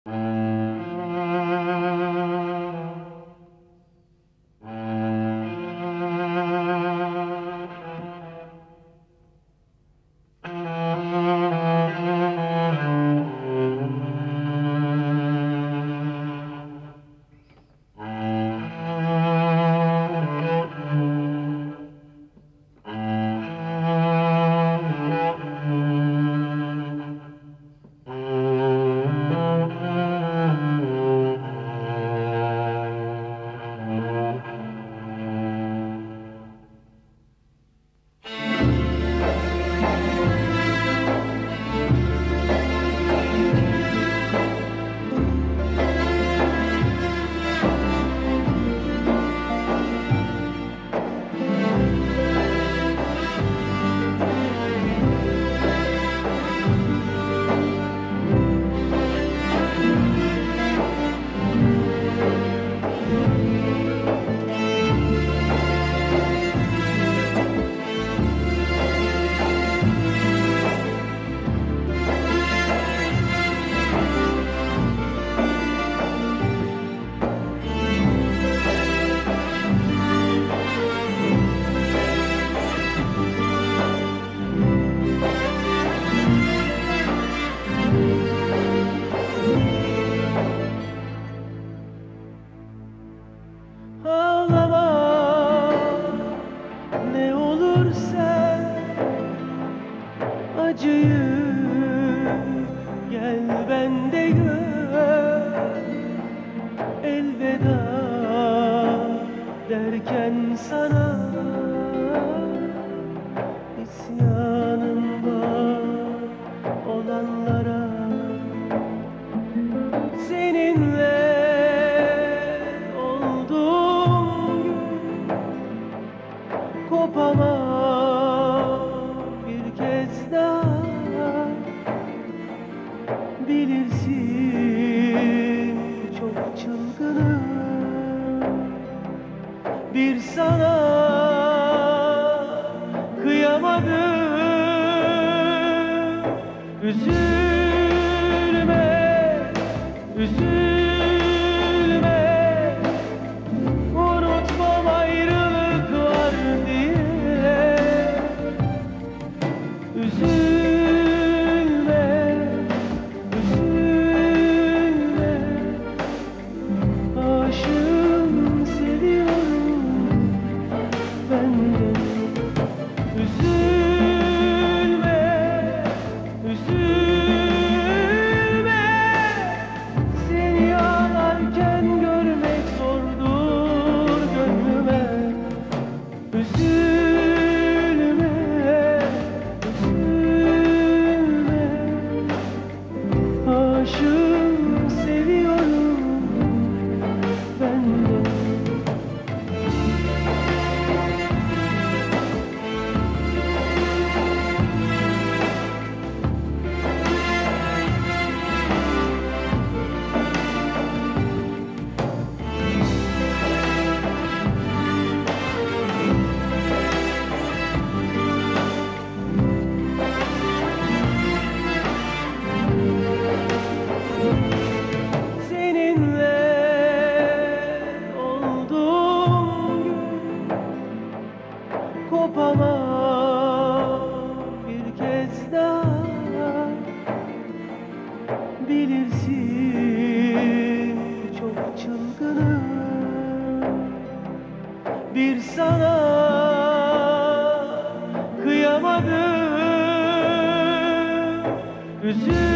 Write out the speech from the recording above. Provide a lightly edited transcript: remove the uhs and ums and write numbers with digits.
acıyı gel bende gör. Elveda derken sana isyanım var olanlara. Seninle olduğum gün kopamam bir kez daha. Bilirsin çok çılgınım, bir sana kıyamadım. Üzülme, üzülme, unutmam ayrılık var diye. Üzülme, üzülme, aşığım, seviyorum ben de. Üzülme, üzülme, seni ağlarken görmek zordur gönlüme. Üzülme, üzülme, aşığım, seviyorum ben de. Seninle olduğum gün kopamam bir kez daha. Bilirsin çok çılgınım, bir sana kıyamadım. Üzül